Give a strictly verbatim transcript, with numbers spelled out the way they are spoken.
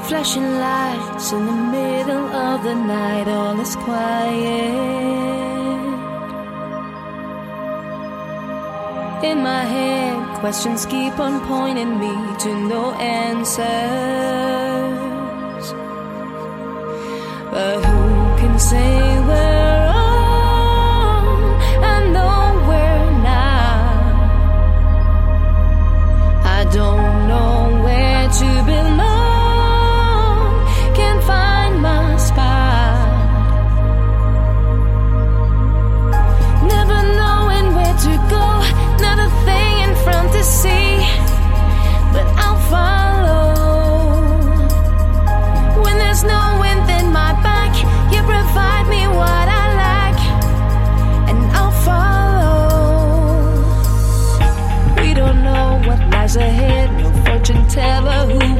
Flashing lights in the middle of the night, all is quiet. In my head, questions keep on pointing me to no answers. But who can say we're wrong and nowhere now? I don't know where to belong, can't find my spot. Never knowing where to go, not a thing in front to see, but I'll follow. When there's no wind in my back, you provide me what I lack, and I'll follow. We don't know what lies ahead, no fortune teller who